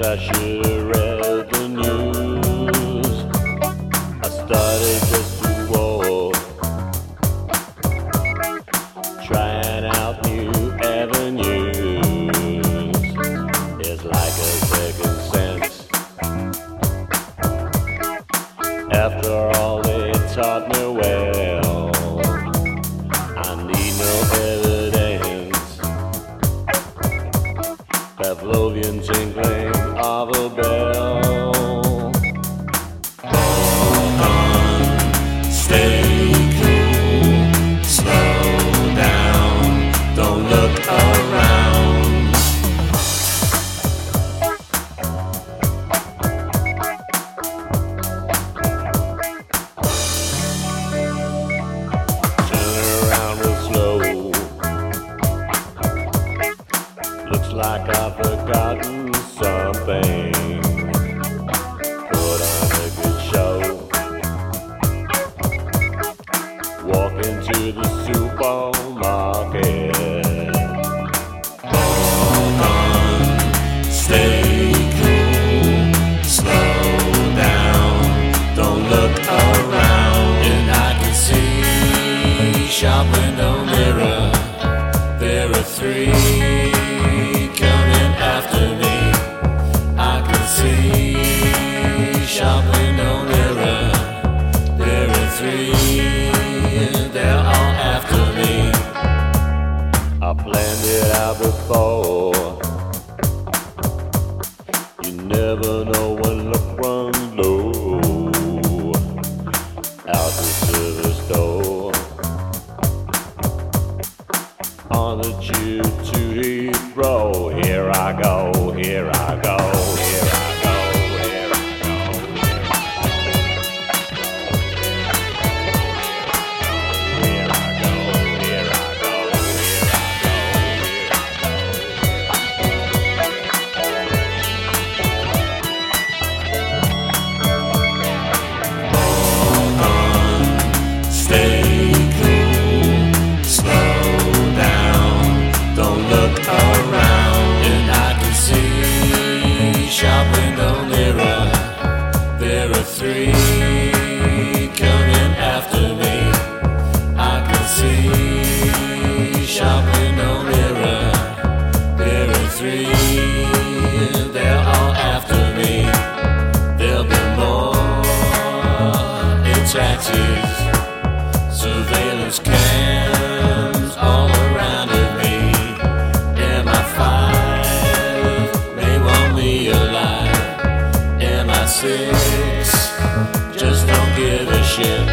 I should have read the news. I started just to walk, trying out new avenues. It's like a second sense. After all they taught me well, I need no evidence. Pavlovian tinkling of a bell. Hold on, stay cool, slow down, don't look around. Turn around real slow. Looks like I've forgotten something. Put on a good show. Walk into the supermarket. Hold on, stay cool, slow down, don't look around. And I can see, shop window mirror, there are three coming after me. I can see, shop window mirror, there are three, they're all after me. I planned it out before. You never know when luck runs low. Out the service door, on the tube to Heathrow. Here I go, here I go, here I go, here I go. Here I go, here I go, here I Hold on, stay cool, slow down, don't look around. And I can see, shop window mirror, there are three coming after me. I can see, shop window mirror, there are three, they're all after me. There'll be more in taxis, surveillance cams all around of me. MI5 may want me alive. MI6 just don't give a shit.